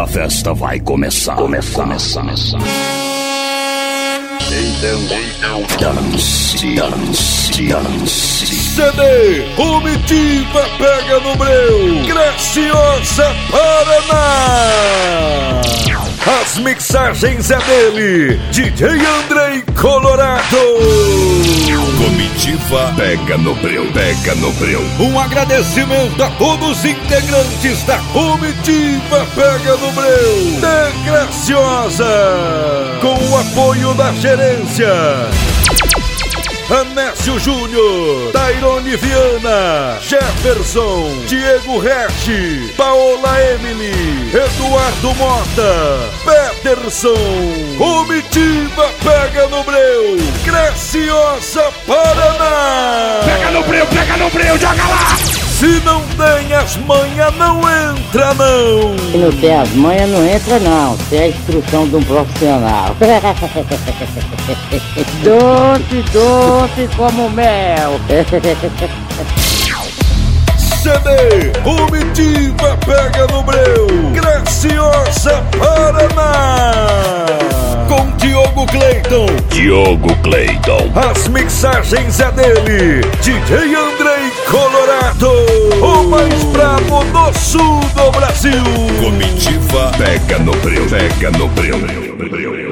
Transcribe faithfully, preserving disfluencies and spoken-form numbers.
a festa vai começar. Começar, começar, começar. Então, dance, dance, dance. C D Comitiva Pega no Breu, Graciosa, Paraná. As mixagens é dele, D J Andrei Colorado. Comitiva Pega no Breu, Pega no Breu. Um agradecimento a todos os integrantes da Comitiva Pega no Breu da Graciosa, com o apoio da gerência Anécio Júnior, Tairone Viana, Jefferson, Diego Resch, Paola Emily, Eduardo Mota, Peterson. Comitiva Pega no Breu, Graciosa, Paraná. Pega no Breu, pega no Breu, joga lá! Se não tem as manhas, não entra não. Se não tem as manhas, não entra não. Tem a instrução de um profissional. Doce, doce como mel. C D Comitiva Pega no Breu, Graciosa, Paraná. Com Diogo Cleiton. Diogo Cleiton. As mixagens é dele, D J Andrei Colorado, o mais brabo do sul do Brasil. Comitiva Pega no Breu, Pega no Breu.